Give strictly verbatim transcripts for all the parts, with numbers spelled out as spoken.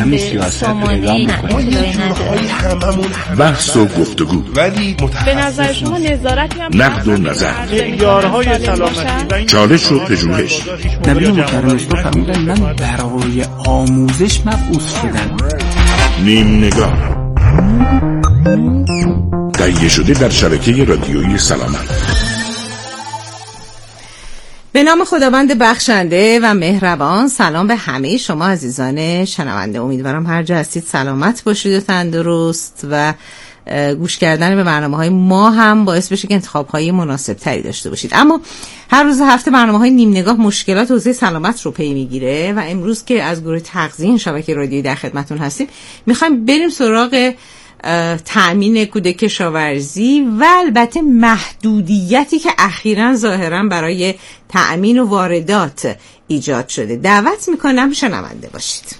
این سیاست اعلام میکنیم. بحث و گفتگو، ولی به نظر شما نظارتی هم نقد و نظر، معیارهای سلامتی، چالش و پژوهش. نبی محترم اسلام فرمودن من برای آموزش مبعوث شدم. نیم نگاه تهیه شده در شبکه رادیویی سلامت. به نام خداوند بخشنده و مهربان. سلام به همه شما عزیزان شنونده. امیدوارم هر جا هستید سلامت باشید و تندرست و گوش کردن به برنامه‌های ما هم باعث بشه که انتخاب‌های مناسب تری داشته باشید. اما هر روز هفته برنامه‌های نیم نگاه مشکلات حوزه سلامت رو پی میگیره و امروز که از گروه تغذیه شبکه رادیویی در خدمتتون هستیم، می‌خوایم بریم سراغ تأمین کودک کشاورزی و البته محدودیتی که اخیراً ظاهراً برای تأمین و واردات ایجاد شده. دعوت میکنم شنونده باشید.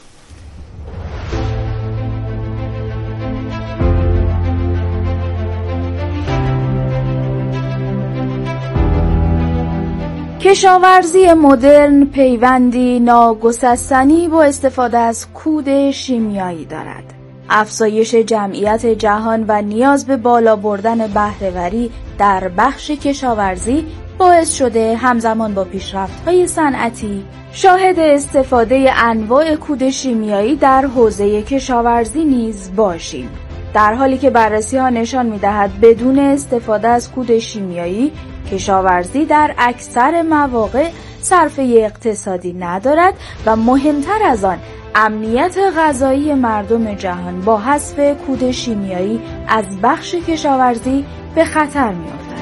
کشاورزی مدرن پیوندی ناگسستنی با استفاده از کود شیمیایی دارد. افزایش جمعیت جهان و نیاز به بالا بردن بهره‌وری در بخش کشاورزی باعث شده همزمان با پیشرفت‌های صنعتی شاهد استفاده انواع کود شیمیایی در حوزه کشاورزی نیز باشیم. در حالی که بررسی‌ها نشان می‌دهد بدون استفاده از کود شیمیایی کشاورزی در اکثر مواقع صرفه اقتصادی ندارد و مهمتر از آن امنیت غذایی مردم جهان با حذف کود شیمیایی از بخش کشاورزی به خطر می‌افتد.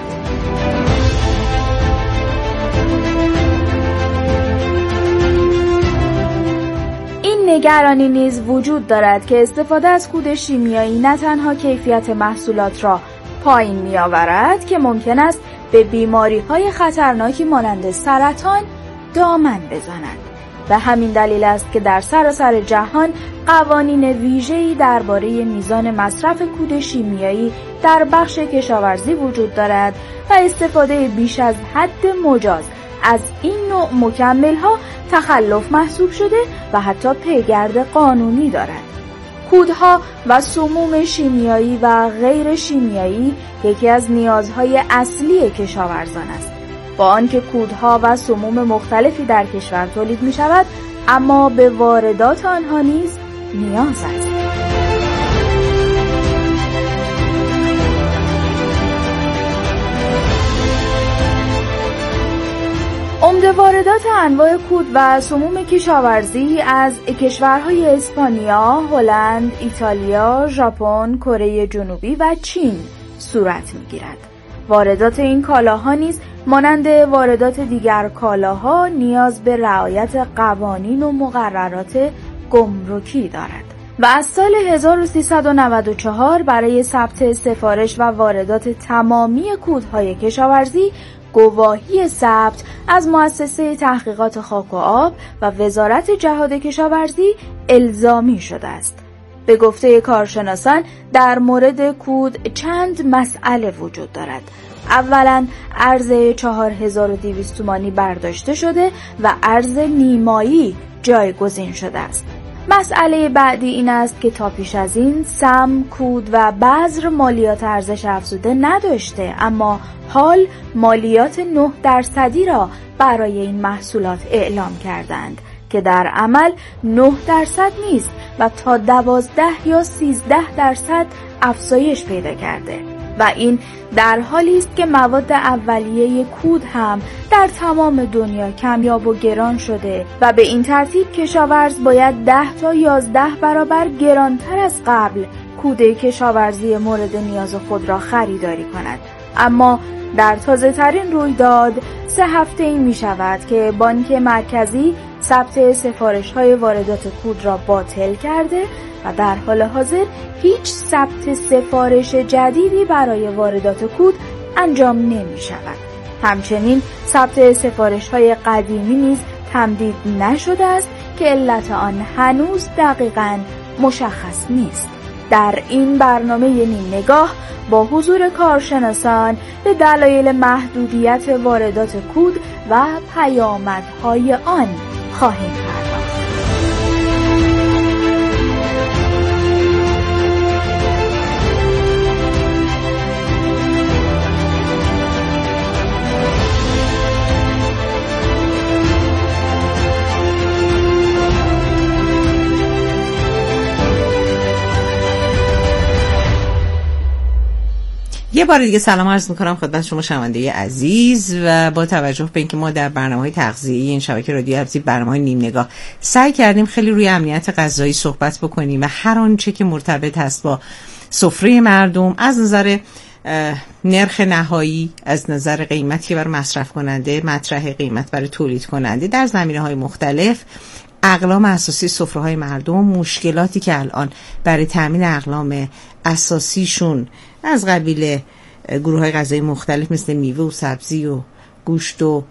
این نگرانی نیز وجود دارد که استفاده از کود شیمیایی نه تنها کیفیت محصولات را پایین می‌آورد که ممکن است به بیماری‌های خطرناکی مانند سرطان دامن بزند. و همین دلیل است که در سراسر جهان قوانین ویژه‌ای درباره میزان مصرف کود شیمیایی در بخش کشاورزی وجود دارد و استفاده بیش از حد مجاز از این نوع مکمل‌ها تخلف محسوب شده و حتی پیگرد قانونی دارد. کودها و سموم شیمیایی و غیر شیمیایی یکی از نیازهای اصلی کشاورزان است. با آنکه کودها و سموم مختلفی در کشور تولید می شود، اما به واردات آنها نیز نیاز است. عمده واردات انواع کود و سموم کشاورزی از کشورهای اسپانیا، هلند، ایتالیا، ژاپن، کره جنوبی و چین صورت می‌گیرد. واردات این کالاها نیز مانند واردات دیگر کالاها نیاز به رعایت قوانین و مقررات گمرکی دارد و از سال هزار و سیصد و نود و چهار برای ثبت سفارش و واردات تمامی کودهای کشاورزی گواهی ثبت از مؤسسه تحقیقات خاک و آب و وزارت جهاد کشاورزی الزامی شده است. به گفته کارشناسان در مورد کود چند مسئله وجود دارد. اولا ارز چهار هزار و دویست تومانی برداشته شده و ارز نیمایی جایگزین شده است. مسئله بعدی این است که تا پیش از این سم، کود و بذر مالیات ارزش افزوده نداشته، اما حال مالیات نه درصدی را برای این محصولات اعلام کردند که در عمل نه درصد نیست و تا دوازده یا سیزده درصد افزایش پیدا کرده و این در حالی است که مواد اولیه کود هم در تمام دنیا کمیاب و گران شده و به این ترتیب کشاورز باید ده تا یازده برابر گرانتر از قبل کود کشاورزی مورد نیاز خود را خریداری کند. اما در تازه ترین رویداد سه هفته این می شود که بانک مرکزی ثبت سفارش های واردات کود را باطل کرده و در حال حاضر هیچ ثبت سفارش جدیدی برای واردات کود انجام نمی شود. همچنین ثبت سفارش های قدیمی نیز تمدید نشده است که علت آن هنوز دقیقاً مشخص نیست. در این برنامه نیم نگاه با حضور کارشناسان به دلایل محدودیت واردات کود و پیامدهای آن خواهیم پرداخت. یه بار دیگه سلام عرض میکنم خدمت شما شنونده عزیز و با توجه به اینکه ما در برنامه‌های تغذیه‌ای این شبکه رادیو ارزی برنامه‌های نیم نگاه سعی کردیم خیلی روی امنیت غذایی صحبت بکنیم و هر آنچه که مرتبط هست با سفره مردم از نظر نرخ نهایی، از نظر قیمتی که برای مصرف کننده مطرح، قیمت برای تولید کننده در زمینه‌های مختلف، اقلام اساسی سفره‌های مردم، مشکلاتی که الان برای تامین اقلام اساسیشون از قبیل گروه‌های غذایی مختلف مثل میوه و سبزی و گوشت و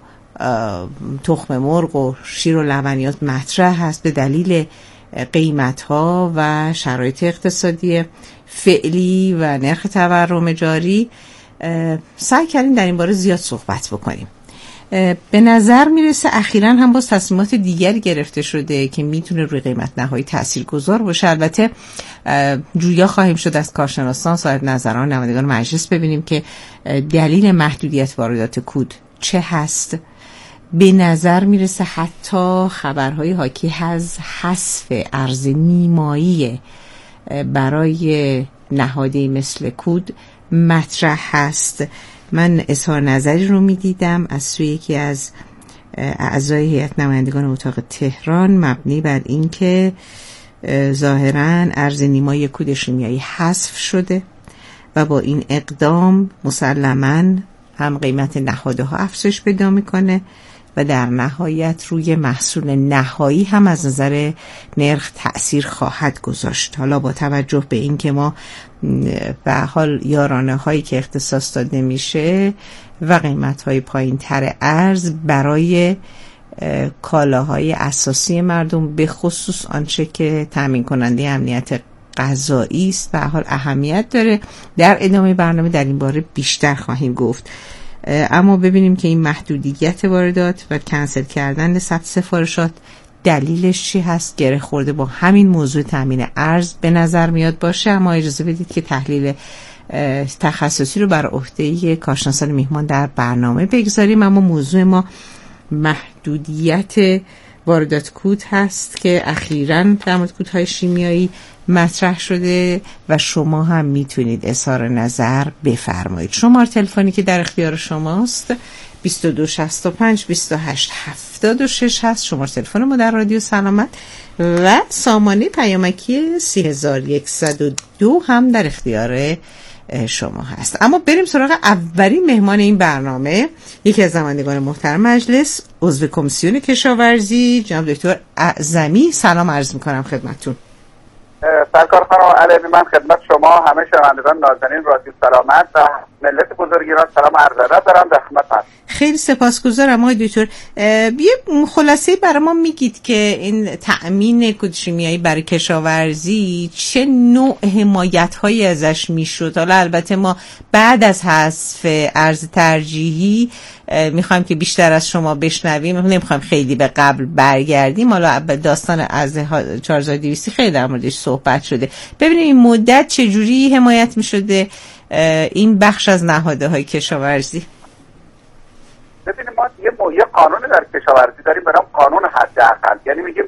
تخم مرغ و شیر و لبنیات مطرح هست به دلیل قیمت‌ها و شرایط اقتصادی فعلی و نرخ تورم جاری. سعی کردیم در این باره زیاد صحبت بکنیم. به نظر میرسه اخیراً هم باز تصمیمات دیگری گرفته شده که میتونه روی قیمت نهایی تاثیرگذار باشه. البته جویا خواهیم شد از کارشناسان، صاحب نظران، نمایندگان مجلس ببینیم که دلیل محدودیت واردات کود چه هست. به نظر میرسه حتی خبرهای حاکی از حذف ارز نیمایی برای نهادی مثل کود مطرح هست. من اظهار نظری رو میدیدم از سوی یکی از اعضای هیئت نمایندگان اتاق تهران مبنی بر این که ظاهراً ارز نیمایی کود شیمیایی حذف شده و با این اقدام مسلماً هم قیمت نهاده ها افزایش پیدا میکنه و در نهایت روی محصول نهایی هم از نظر نرخ تأثیر خواهد گذاشت. حالا با توجه به این که ما به حال یارانه هایی که اختصاص داده میشه و قیمت های پایین تر ارز برای کالاهای اساسی مردم به خصوص آنچه که تامین کننده امنیت غذایی است به حال اهمیت داره. در ادامه برنامه در این باره بیشتر خواهیم گفت. اما ببینیم که این محدودیت واردات و کنسل کردن ثبت سفارشات دلیلش چی هست. گره خورده با همین موضوع تامین ارز به نظر میاد باشه. اما اجازه بدید که تحلیل تخصصی رو بر عهده کارشناسان میهمان در برنامه بگذاریم. اما موضوع ما محدودیت واردات کود هست که اخیراً در مورد کودهای شیمیایی مطرح شده و شما هم میتونید اظهار نظر بفرمایید. شماره تلفنی که در اختیار شماست بیست و دو شصت و پنج بیست و هشت هفتاد و شش هست، شماره تلفن ما در رادیو سلامت، و سامانه پیامکی سه هزار و صد و دو هم در اختیار شما هست. اما بریم سراغ اولین مهمان این برنامه، یکی از نمایندگان محترم مجلس، عضو کمیسیون کشاورزی، جناب دکتر اعظمی. سلام عرض میکنم خدمتتون. سرکار خانم علیمی، من خدمت شما همه شنوندگان نازنین رادیو سلامت و ملت بزرگیران سلام عرض ادب دارم. در خدمت هستم. خیلی سپاسگزارم آقای دکتر. یه خلاصه برای ما میگید که این تأمین کود شیمیایی برای کشاورزی چه نوع حمایت‌هایی ازش میشد؟ حالا البته ما بعد از حذف ارز ترجیحی میخوایم که بیشتر از شما بشنویم، نمیخوایم خیلی به قبل برگردیم. حالا داستان از چهار هزار و دویست خیلی در موردش صحبت شده. ببینیم این مدت چجوری حمایت میشده این بخش از نهاده های کشاورزی. ببینیم ما یه, یه قانون در کشاورزی داریم به نام قانون حد اقل، یعنی میگیم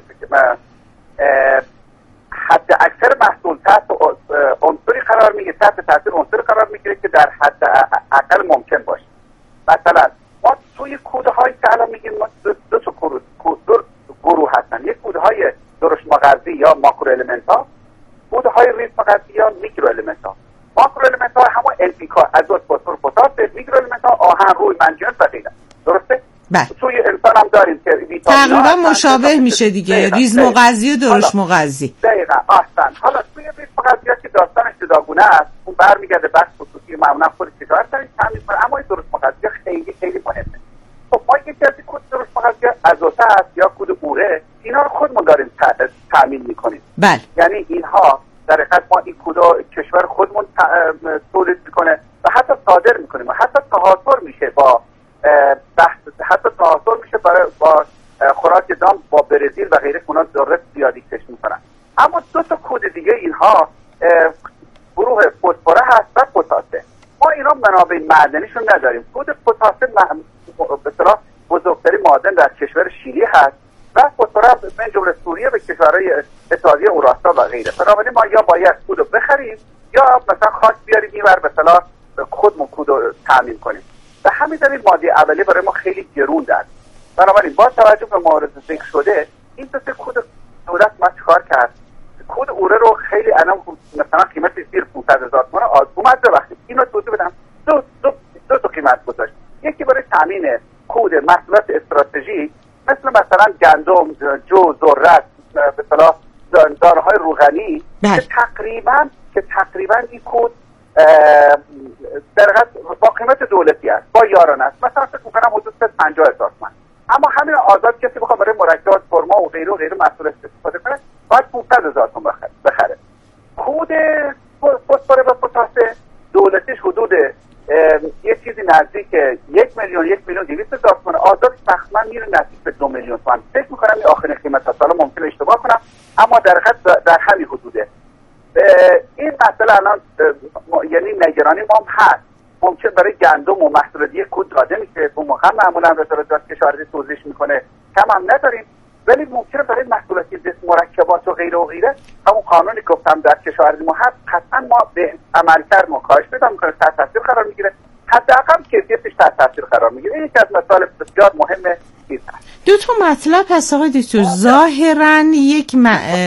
حد اکثر محصول تحت عنصری قرار میگیره، تحت تاثیر عنصری قرار میگیره که در حد اقل ممکن باشه. مثلا ما توی کودهای که الان میگیم دو, دو تا دو گروه هستن، یک کودهای درشت مغذی یا ماکرو المنت ها، کودهای ریز مغذی یا میکرو المنت ها. ماکرو المنت ها همون ان پی کا، ازوت، فسفر، پتاسیم، میکرو المنت ها آهن، روی، منجنیق و غیره. درسته؟ بله. توی انسان هم داریم که تقریبا مشابه میشه دیگه، ریز مغذی و درشت مغذی. دقیقاً احسن. حالا توی ریز مغذی که داستانش جداگونه است، اون برمیگرده بخش خصوصی معمولا خود کشاورز تامین کنه، اما این درشت مغذی خیلی خیلی مهمه. خب ما یکی از کود درشت مغذی ازوت است یا کود اوره، اینا رو خودمون داریم تامین میکنیم. بله. یعنی اینها در حقیقت ما این کودا کشور خودمون تولید میکنه و حتی صادر میکنیم و حتی تهاتر میشه با بحث، حتی تهاتر میشه برای با خوراک دام با برزیل و غیره، اونا ذره زیادی کش میکنن. اما دو تا کود دیگه اینها گروه فسفر هست و پتاسیم. ما اینا منابع معدنیشون نداریم. کود پتاسیم به اصطلاح بزرگترین معدن در کشور شیلی هست و فسفر من جمله سوریه به کشورهای اتحادیه اوراستا و غیره. بنابراین ما یا باید کودو بخریم یا مثلا خاک بیاریم اینور به اصطلاح خودمون کود رو تامین کنیم. به همین دلیل ماده اولیه برای ما خیلی گرون است. بنابراین با توجه به موارد ذکر شده این دو کود دولت ما چیکار کرد؟ کود اوره رو خیلی الان مثلا قیمت زیر پانصد هزار تومان اومد. ببخشید اینو توضیح بدم. دو دو دو تا قیمت گذاشت. یکی برای تامین کود محصولات استراتژیک مثل مثلا گندم، جو، ذرت، به اصطلاح داروهای روغنی که تقریبا که تقریبا این کود در با قیمت دولتی است، با یارانه است. مثلا فکر می‌کنم حدود پنجاه هزار تومان. اما همین آزاد کسی بخواد برای مرکبات فرما و غیره و غیره محصول استفاده کنه باید پانصد هزار تومان بخره. کود فسفر و پتاس دولتیش حدود یه چیزی نزدیک یک میلیون یک میلیون دویست هزار تومان، آزاد تقریبا میره نزدیک به دو میلیون تومان. فکر می‌کنم این آخرین قیمت هست، حالا ممکنه اشتباه کنم اما در حد در همین حدوده. این مسئله الان یعنی نگرانی ما هم هست. ممکن برای گندم و محصولات یک کود داده میشه، اون موقع معمولا وزارت کشاورزی توضیح میکنه، کم هم نداریم. ولی ممکنه برای محصولات زیست مرکبات و غیره و غیره همون قانونی گفتم در کشاورزی ما هست، قطعا ما به عملکرد ما کاهش پیدا میکنه، تحت تاثیر قرار میگیره، حداقل کیفیتش تحت تاثیر قرار میگیره. این یکی از مسائل بسیار مهمه. دو تا مطلب هست آقای دکتر. ظاهرا یک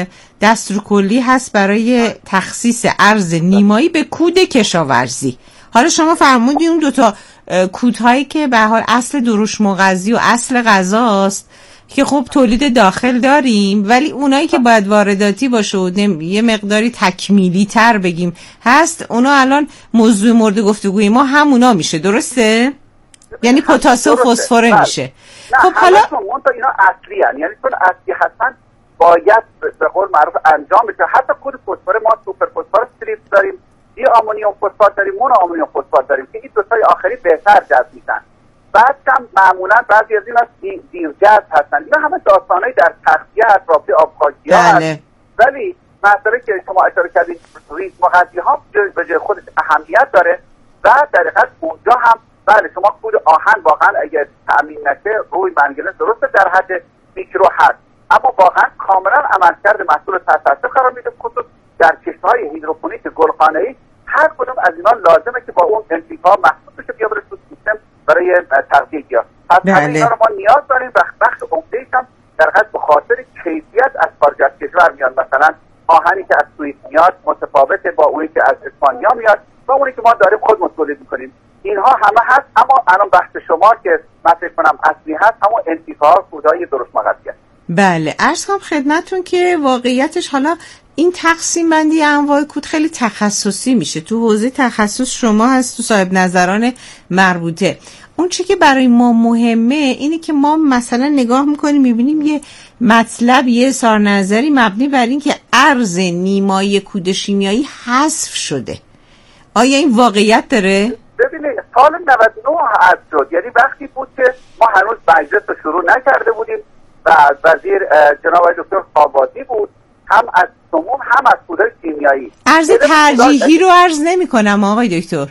دستورکلی هست برای تخصیص ارز نیمایی به کود کشاورزی. حالا شما فرمودید اون دو تا کودهایی که به حال اصل دروش مغذی و اصل غذاست که خب تولید داخل داریم، ولی اونایی که باید وارداتی باشه و یه مقداری تکمیلی تر بگیم هست، اونا الان موضوع مورد گفتگوی ما همونا میشه، درسته؟ یعنی پتاس و فسفر میشه. خب حالا اینا اصلی هستن، یعنی چون اصلی هستن باید به قول معروف انجام بشه. حتی کود فسفر ما سوپر فسفر استریپ داریم، دی آمونیوم فسفات داریم، مونو آمونیوم فسفات داریم که این دو تای آخری بهتر جذب میشن. بعد هم معمولا بعضی از اینا دیرجذب هستن. اینا همه داستانای در تغذیه اطرافی آبخاکی هست. ولی مسئله که شما اشاره کردید ریز مغذی ها به جای خودش اهمیت داره و در حقیقت اونجا هم بله شما کود آهن واقعا اگر تامین نشه روی منگنه درسته در حد میکرو هست، اما واقعا کاملا عملکرد محصول تحت تاثیر قرار میده. خصوص در کشت‌های هیدروپونیک گلخانه‌ای هر کدوم از اینا لازمه که با اون انتیکا محصول بشه بیا بره تو سیستم برای تغذیه گیاه. پس اینا رو ما نیاز داریم و بخش عمده‌ایش هم در حقیقت به خاطر کیفیت از خارج از کشور میاد. مثلا آهنی که از سوئیس میاد متفاوته با اونی که از اسپانیا میاد و اونی که ما داریم خودمون تولید می‌کنیم. اینها همه هست، اما الان بحث شما که من فکر کنم اصلی هست همون انتیکا کودهای درست مغذی است. بله عرض کنم خدمتتون که واقعیتش حالا این تقسیم بندی انواع کود خیلی تخصصی میشه. تو حوزه تخصص شما هست، تو صاحب نظران مربوطه. اون چی که برای ما مهمه اینه که ما مثلا نگاه میکنیم میبینیم یه مطلب یه اظهار نظری مبنی بر این که ارز نیمایی کود شیمیایی حذف شده. آیا این واقعیت داره؟ ببینید سال نود و نه حذف شد، یعنی وقتی بود که ما هنوز مجلس رو شروع نکرده بودیم و وزیر جناب آقای دکتر خوابادی بود، هم از سموم هم از کودهای شیمیایی. ارز ترجیحی رو عرض نمی کنم آقای دکتر،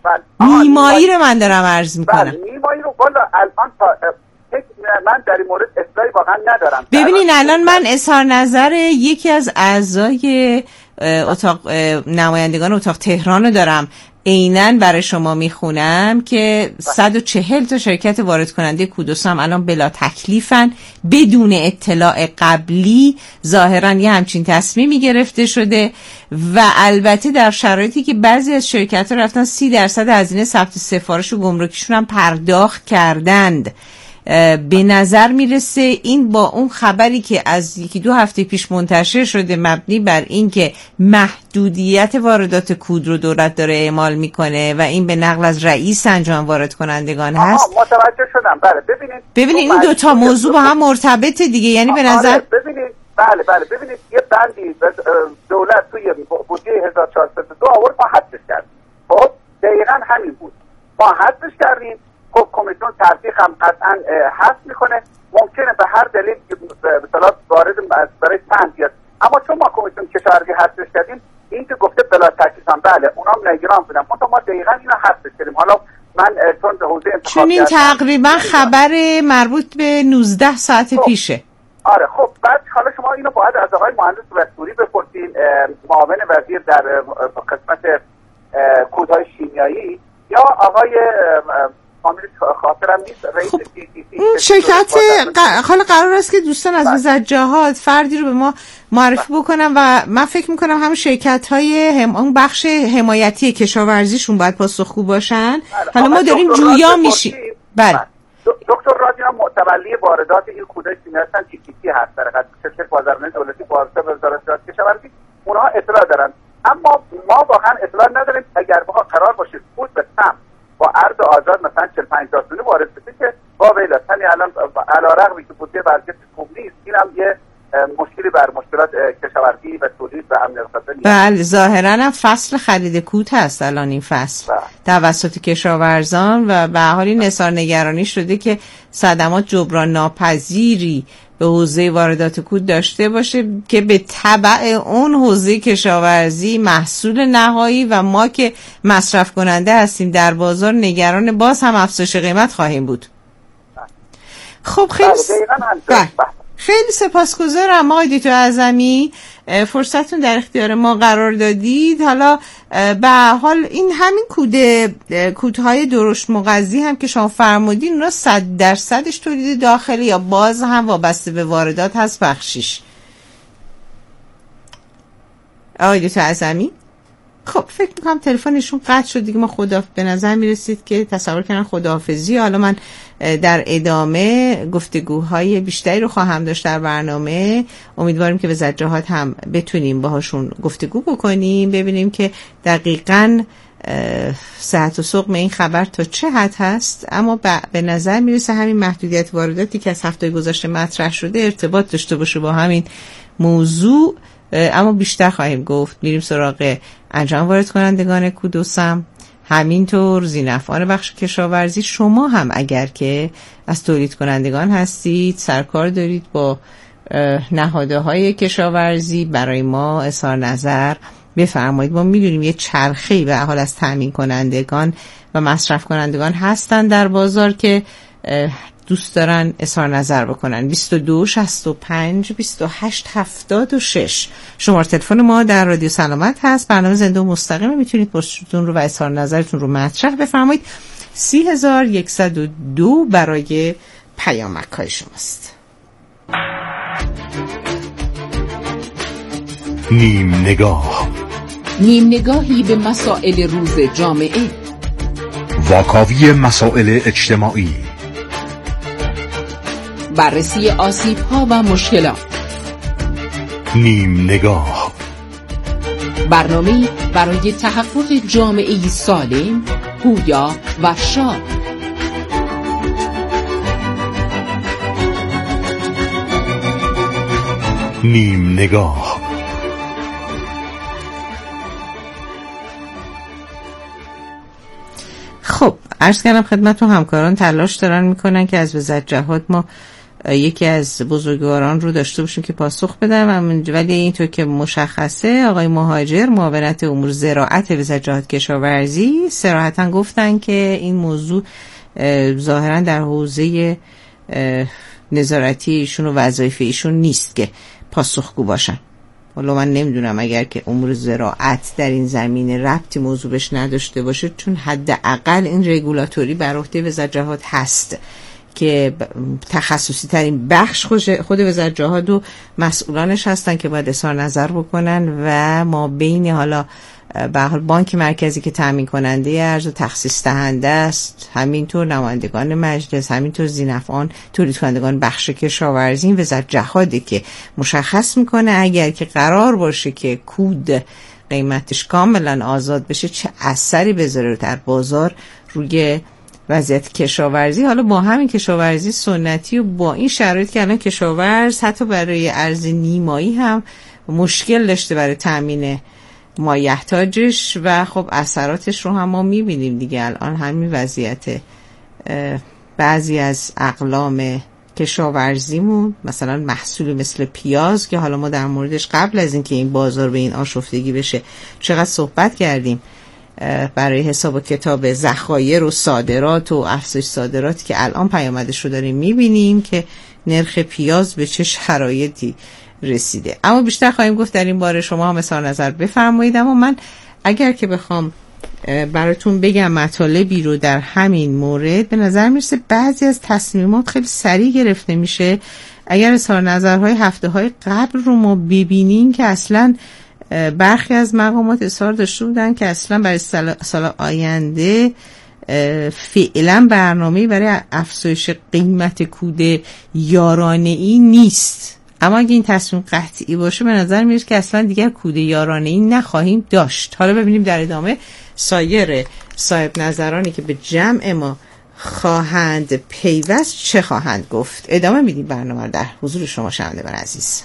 نیمایی رو من دارم عرض می کنم. نیمایی رو والا الان تا من در این مورد اصلاحی واقعا ندارم. ببینین الان من اظهار نظر یکی از اعضای اتاق نمایندگان اتاق تهران رو دارم عیناً برای شما میخونم که صد و چهل تا شرکت وارد کننده کودوس هم الان بلا تکلیفن، بدون اطلاع قبلی ظاهراً یه همچین تصمیمی گرفته شده و البته در شرایطی که بعضی از شرکت ها رفتن سی درصد هزینه ثبت سفارش و گمرکیشون هم پرداخت کردند. به نظر میرسه این با اون خبری که از یکی دو هفته پیش منتشر شده مبنی بر این که محدودیت واردات کود رو دولت داره اعمال میکنه و این به نقل از رئیس انجام وارد کنندگان هست. متوجه شدم. بله ببینید ببینید این دوتا موضوع با هم مرتبطه دیگه، یعنی به نظر ببینید بله بله ببینید یه بندی دولت توی بودجه هزار و چهارصد و دو آورد ما حذفش کردیم. خب دقیقاً همین بود، ما حذفش کردیم. خب کمیسیون ترفیق هم قطعا حذف میکنه، ممکنه به هر دلیل به اصطلاح وارد برای چند بیاد، اما چون ما کمیسیون کشاورزی حذفش کردیم این که گفته بلا تکلیف هم بله اونام نگران بودن، منتها ما دقیقاً اینو حذفش کردیم. حالا من چون به حوزه انتخاب چون این تقریبا خبر مربوط به نوزده ساعت خب. پیشه. آره خب بعد حالا شما اینو باید از آقای مهندس وستوری بپرسین، معاون وزیر در قسمت کودهای شیمیایی، یا آقای فامیل خاطرم نیست رئیس تی تی سی اون شرکت حالا قرار است که دوستان از وزارت جهاد فردی رو به ما معرفی بکنم و من فکر میکنم همون شرکت های هم... اون بخش حمایتی کشاورزیشون باید پاسخگو باشن. حالا ما داریم جویا میشیم. بله دکتر رادی هم متولی واردات این کودای چینی هستن، تی تی سی هست در حقیقت شرکت بازرگانی دولتی واسطه وزارت جهاد کشاورزی، اونها اطلاع دارن. اما ما واقعا اطلاع نداریم اگر ما قرار باشه بود به تام با عرض آزاد مثلا چهل و پنج هزار تن وارد بشه که با ویلات یعنی الان علیرغم اینکه بودجه وضعیت خوب نیست، این هم یه مشکلی بر مشکلات کشاورزی و تولید و امن غذایی. بله ظاهرا هم فصل خرید کوت هست الان این فصل توسط کشاورزان و به حال این نثار نگرانی شده که صدمات جبران ناپذیری به حوزه واردات کوت داشته باشه که به تبع اون حوزه کشاورزی محصول نهایی و ما که مصرف کننده هستیم در بازار نگران باز هم افزایش قیمت خواهیم بود. خب خیلی س... خیلی سپاسگزارم آقای دکتر اعظمی، فرصتتون در اختیار ما قرار دادید. حالا به حال این همین کوده کودهای درشت مغذی هم که شما فرمودین اونا صد درصدش تولید داخلی یا باز هم وابسته به واردات هست بخشیش؟ آقای دکتر اعظمی خب فکر میکنم تلفنشون قطع شد دیگه. ما خدا به نظر میرسید که تصور کردن خداحافظی. حالا من در ادامه گفتگوهای بیشتری رو خواهم داشت در برنامه. امیدواریم که وزارت جهاد هم بتونیم باهاشون گفتگو بکنیم، ببینیم که دقیقاً صحت و سقم این خبر تا چه حد هست. اما به نظر میرسه همین محدودیت وارداتی که از هفته گذشته مطرح شده ارتباط داشته باشه با همین موضوع. اما بیشتر خواهیم گفت. میریم سراغ انجام وارد کنندگان کود و سم، همینطور ذی‌نفعان بخش کشاورزی. شما هم اگر که از تولید کنندگان هستید، سرکار دارید با نهاده های کشاورزی، برای ما اظهار نظر بفرمایید. ما میدونیم یه چرخه‌ای به حال از تامین کنندگان و مصرف کنندگان هستن در بازار که دوست دارن اظهار نظر بکنن. بیست و دو شصت و پنج بیست و هشت هفتاد و شش شماره تلفن ما در رادیو سلامت هست. برنامه زنده و مستقیمه، میتونید پستتون رو و اظهار نظرتون رو مطرح بفرمایید. سی هزار و صد و دو برای پیامک های شماست. نیم نگاه، نیم نگاهی به مسائل روز جامعه، واکاوی مسائل اجتماعی، بررسی آسیب‌ها و مشکلات. نیم نگاه، برنامه‌ای برای تحقق جامعه‌ای سالم، پویا و شاد. نیم نگاه. خب عرض کردم خدمتتون همکاران تلاش دارن میکنن که از وزارت جهاد ما یکی از بزرگواران رو داشته باشیم که پاسخ بدن، ولی اینطور که مشخصه آقای مهاجر معاونت امور زراعت وزارت جهاد کشاورزی صراحتاً گفتن که این موضوع ظاهراً در حوزه نظارتی ایشون و وظایف ایشون نیست که پاسخگو باشن. حالا من نمیدونم اگر که امور زراعت در این زمینه ربطی موضوع بهش نداشته باشه، چون حداقل این رگولاتوری بر عهده وزارت جهاد هست که تخصصی ترین بخش خود وزارت جهاد و مسئولانش هستن که باید اظهار نظر بکنن و ما بین حالا به حال بانک مرکزی که تامین کننده ارز و تخصیص دهنده است، همینطور نمایندگان مجلس، همینطور ذی‌نفعان تولید کنندگان بخش کشاورزی، وزارت جهاده که مشخص میکنه اگر که قرار باشه که کود قیمتش کاملا آزاد بشه چه اثری بذاره در بازار روی وضعیت کشاورزی. حالا با همین کشاورزی سنتی و با این شرایط که الان کشاورز حتی برای ارز نیمایی هم مشکل داشته برای تامین مایحتاجش و خب اثراتش رو هم ما میبینیم دیگه. الان همین وضعیت بعضی از اقلام کشاورزیمون، مثلا محصولی مثل پیاز که حالا ما در موردش قبل از اینکه این بازار به این آشفتگی بشه چقدر صحبت کردیم، برای حساب و کتاب ذخایر و صادرات و افزایش صادراتی که الان پیامدش رو داریم میبینیم که نرخ پیاز به چه شرایطی رسیده. اما بیشتر خواهیم گفت در این باره. شما هم اظهار نظر بفرمایید. اما من اگر که بخوام براتون بگم مطالبی رو در همین مورد. به نظر میرسه بعضی از تصمیمات خیلی سریع گرفته میشه. اگر اظهار نظرهای هفته های قبل رو ما ببینیم که اصلا برخی از مقامات اظهار داشته بودن که اصلا برای سال, سال آینده فعلا برنامه‌ای برای افزایش قیمت کود یارانه‌ای نیست. اما اگه این تصمیم قطعی باشه به نظر میاد که اصلا دیگر کود یارانه‌ای نخواهیم داشت. حالا ببینیم در ادامه سایر صاحب نظرانی که به جمع ما خواهند پیوست چه خواهند گفت. ادامه میدیم برنامه رو در حضور شما شنوندگان عزیز.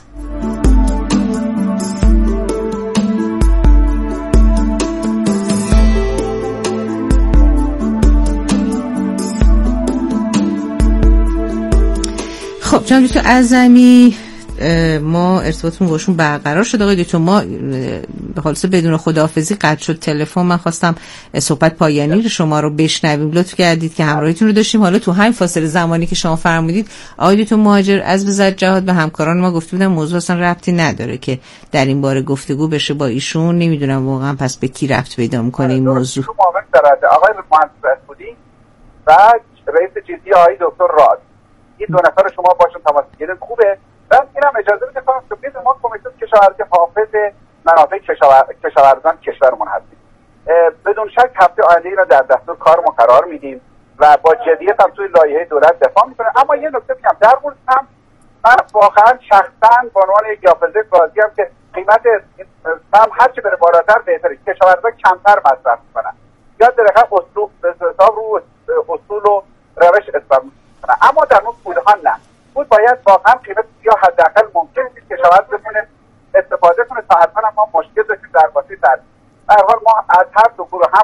خب جناب دکتر اعظمی، ما ارتباطمون باشون برقرار شد. آقای دکتر، ما به خلاصه بدون خداحافظی قطع شد تلفن. من خواستم صحبت پایانی رو شما رو بشنویم، لطف کردید که همراهیتون رو داشتیم. حالا تو همین فاصله زمانی که شما فرمودید آقای دکتر مهاجر از وزارت جهاد به همکاران ما گفته بودن موضوع اصلا ربطی نداره که در این باره گفتگو بشه با ایشون. نمیدونم واقعا پس به کی ربط پیدا میکنه این موضوع. آقای مهندس بودی و رئیس جدی آقای دکتر راد، این دو نفر شما باشون تماس بگیرید خوبه. بعد اینم اجازه بده کنم که بید ما کمیته کشاورزی حافظ منافع کشاورزان کشورمون هستیم. بدون شک هفته آینده ای را در دستور کارمون قرار میدیم و با جدیت هم توی لایحه دولت دفاع میکنیم. اما یه نکته میگم در مورد هم من واقعا شخصا به عنوان یک یافزه راضیم که قیمت هم هرچی بره بالاتر بهتره. کشاورزان کمتر مصرف میکنن یا در حقیقت اصول حساب رو اصول و روش استفاده میکنن. اما در مورد پولها نه، بود باید واقعا قیمت یا حداقل ممکن است کشاورز بتونه استفاده کنه تا حتما ما مشکل داشتیم در واسه در هر حال ما از هر دو گروه هم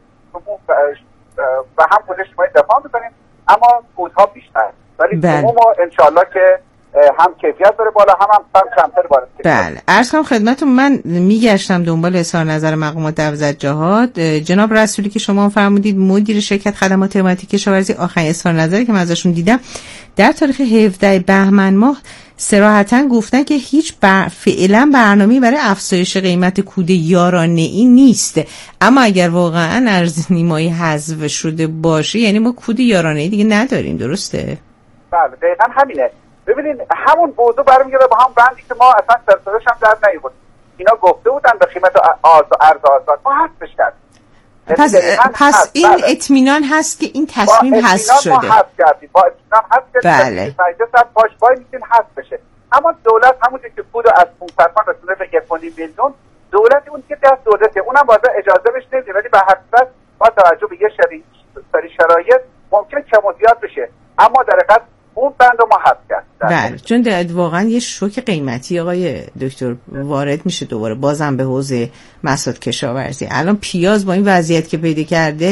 و هم پول اجتماعی دفاع میکنیم، اما پولها بیشتر، ولی عموم ان شاء الله که هم کیفیت داره بالا هم هم هم کمتر بالا. بله، عرض کنم خدمتتون من میگشتم دنبال اظهار نظر مقامات در وزارت جهاد. جناب رسولی که شما فرمودید مدیر شرکت خدمات حمایتی کشاورزی، آخرین اظهار نظری که من ازشون دیدم در تاریخ هفدهم بهمن ماه صراحتاً گفتن که هیچ بر... فعلا برنامه‌ای برای افزایش قیمت کود یارانه‌ای نیست. اما اگر واقعاً ارزنیمایی حذف شده باشه یعنی ما کود یارانه‌ای دیگه نداریم، درسته؟ بله دقیقاً همینه. ببینید همون موضوع برمیگرده با هم بندی که ما اصلا سرسرش هم در نیاورد. اینا گفته بودن به قیمت آز و ارز آزاد، ما حذفش کردیم. پس پس این بله. اطمینان هست که این تصمیم حذف شده. با اطمینان ما حذف کردیم، با اطمینان حذف کردیم. بله. مجلس پاش وای میتین حذف بشه. اما دولت همونجوری که پول از پانصد تومان رسونه به یک و نیم میلیون، دولت اون که دست دولته، اونم باید اجازه بهش نمیده، ولی به حقیقت با توجه به یه سری شرایط ممکن کم و زیاد بشه. اما در حقیقت اون بند ما حذف کرد. بله، چون واقعا یه شوک قیمتی آقای دکتر وارد میشه دوباره بازم به حوزه محصولات کشاورزی. الان پیاز با این وضعیت که پیدا کرده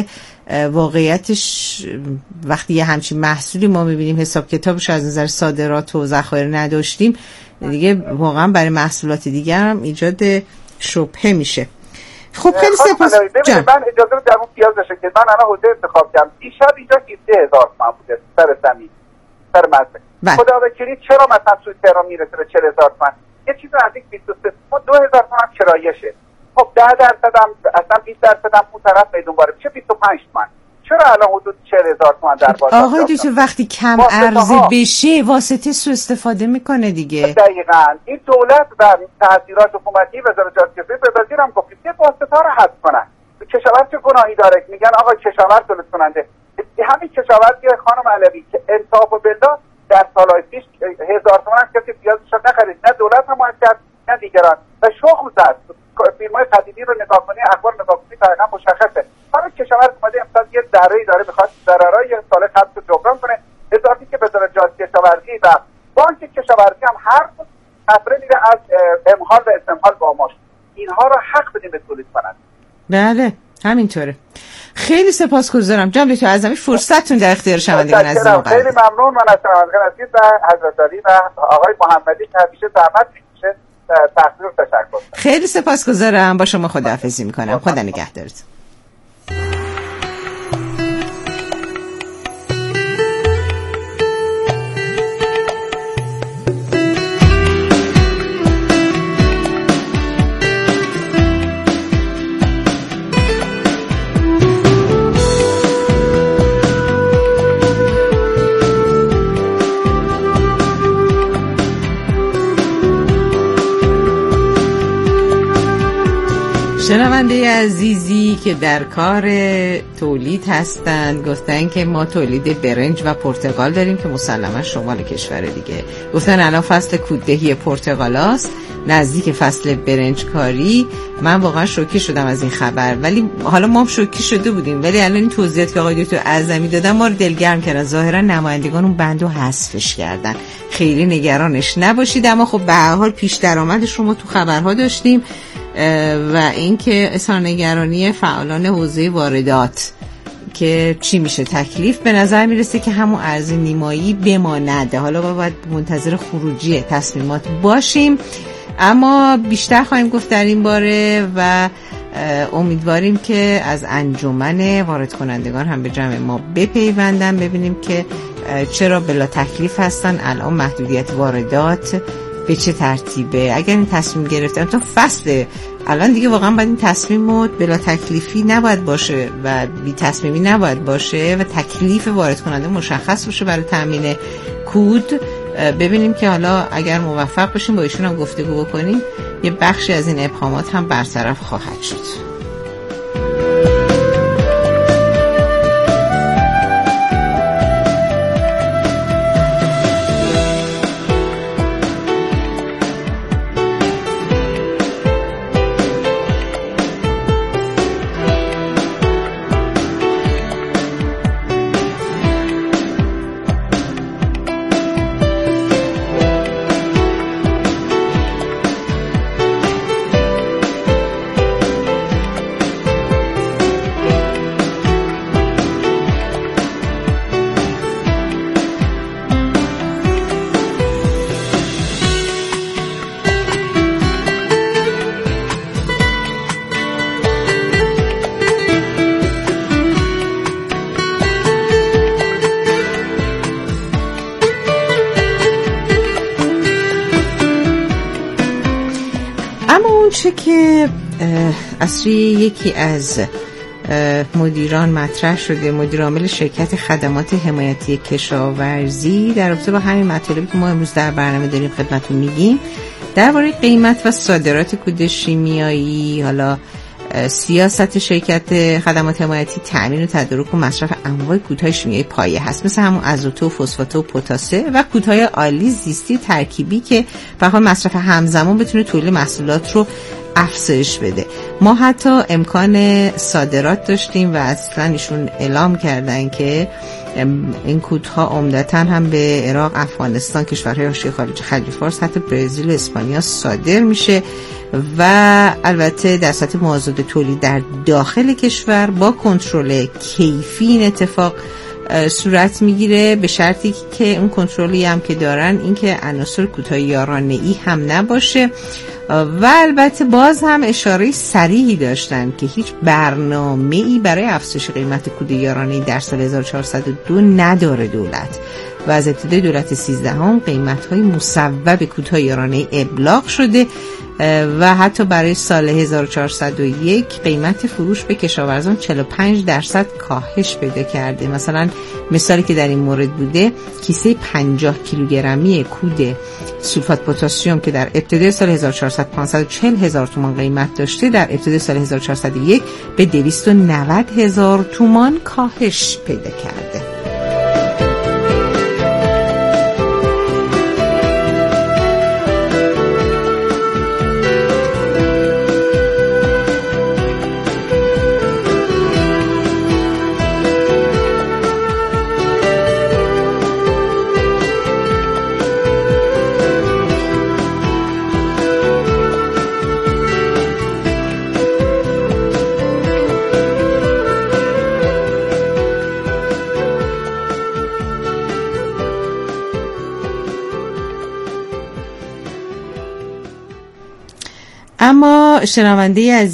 واقعیتش وقتی یه همچین محصولی ما میبینیم حساب کتابش از نظر صادرات و ذخایر نداشتیم دیگه، واقعا برای محصولات دیگر هم ایجاد شبهه میشه. خب خیلی سپاس. ببینید من اجازه بدید در اون پیاز داشته که من الان حوزه انتخاب کردم دیشب اینجا هفده هزار تومان بوده سر زمین سر مزرعه. خدا وکیلی چرا مثلا توی تهران میرسه به چهل هزار تومان؟ یه چیز نزدیک بیست و سه ما دو هزار تومان کرایشه. خب ده درصد هم اصلا بیست درصد هم اون طرف میدون باره میشه بیست و پنج تومان. چرا الان حدود چهل هزار تومان در بازار؟ آقای دکتر وقتی کم عرضه بشه واسطه سوء استفاده میکنه دیگه. دقیقاً این دولت و تاثیرات حکومتی وزارت جهادکشی به وزیرم گفتیم که واسطه ها رو حذف کنن. کشاورز چه گناهی داره؟ میگن آقا کشاورز تولید کننده. همین کشاورزی خانم علوی که انصاف و بالله در سالهای پیش هزار تومان هم کسی پیازش رو نخرید، نه دولت حمایت کرد نه دیگران و شغل زد. فیلم‌های قدیمی رو نگاه کنی، اخبار نگاه کنی دقیقاً مشخصه. حالا کشاورز اومده امسال یه ذره‌ای داره میخواد ضررهای سال قبل رو جبران کنه، اضافی که وزارت جهاد کشاورزی و بانک کشاورزی هم هر قطره میره از امهال و استمهال با ماش. اینها رو حق بدیم به تولید کنند. بله همینطوره. خیلی سپاسگزارم جناب دکتر اعظمی، فرصتتون در اختیار شنوندگان عزیز ما قرار. خیلی ممنون. من از شنوندگان عزیز و حضرت علی و آقای محمدی که همیشه زحمت میکشه تقدیر تشکر. خیلی سپاسگزارم. با شما خداحافظی میکنم. خدا نگهدارتون. شنونده عزیزی که در کار تولید هستند گفتن که ما تولید برنج و پرتقال داریم که مسلما شمال کشور دیگه. گفتن الان فصل کوددهی پرتقال است، نزدیک فصل برنج کاری. من واقعا شوکه شدم از این خبر، ولی حالا ما هم شوکه شده بودیم، ولی الان این توضیحات که آقای دکتر اعظمی دادن ما رو دلگرم کردن. ظاهرا نمایندگان اون بندو حذفش کردن. خیلی نگرانش نباشید، اما خب به هر حال پیش درآمدش رو ما تو خبرها داشتیم و اینکه اظهار نگرانی فعالان حوزه واردات که چی میشه تکلیف. به نظر میرسه که همون ارز نیمایی بماند. حالا باید منتظر خروجی تصمیمات باشیم، اما بیشتر خواهیم گفت در این باره و امیدواریم که از انجمن وارد کنندگان هم به جمع ما بپیوندن، ببینیم که چرا بلا تکلیف هستن الان محدودیت واردات به چه ترتیبه. اگر این تصمیم گرفتن تا فصل الان دیگه واقعا باید این تصمیم بلا تکلیفی نباید باشه و بی تصمیمی نباید باشه و تکلیف وارد کننده مشخص باشه برای تامین کود. ببینیم که حالا اگر موفق باشیم با ایشون هم گفتگو بکنیم یه بخشی از این ابهامات هم برطرف خواهد شد. چه که اصری یکی از مدیران مطرح شده، مدیر عامل شرکت خدمات حمایتی کشاورزی، در رابطه با همین مطالبی که ما امروز در برنامه داریم خدمتتون میگیم درباره قیمت و صادرات کود شیمیایی. حالا سیاست شرکت خدمات حمایتی تأمین و تدارک و مصرف انواع کودهای شیمیایی پایه هست، مثل همون آزوت و فسفات و پتاسه و کودهای عالی زیستی ترکیبی که بخاطر مصرف همزمان بتونه تولید محصولات رو افزایش بده. ما حتی امکان صادرات داشتیم و اصلا ایشون اعلام کردن که این کودها عمدتاً هم به عراق، افغانستان، کشورهای حاشیه خلیج خلیج فارس، حتی برزیل و اسپانیا صادر میشه و البته در سطح موازات تولید در داخل کشور با کنترل کیفی این اتفاق صورت میگیره، به شرطی که اون کنترلی هم که دارن این که عناصر کودهای یارانه‌ای هم نباشه و البته باز هم اشاره صریحی داشتن که هیچ برنامه‌ای برای افزایش قیمت کود یارانه‌ای در سال هزار و چهارصد و دو نداره دولت و از ابتدای دولت سیزدهم قیمت‌های مصوب کودهای یارانه‌ای ابلاغ شده و حتی برای سال هزار و چهارصد و یک قیمت فروش به کشاورزان چهل و پنج درصد کاهش پیدا کرده. مثلا مثالی که در این مورد بوده، کیسه پنجاه کیلوگرمی کود سولفات پتاسیم که در ابتدای سال هزار و چهارصد پانصد و چهل هزار تومان قیمت داشته، در ابتدای سال هزار و چهارصد و یک به دویست و نود هزار تومان کاهش پیدا کرده. اما شنونده عزیز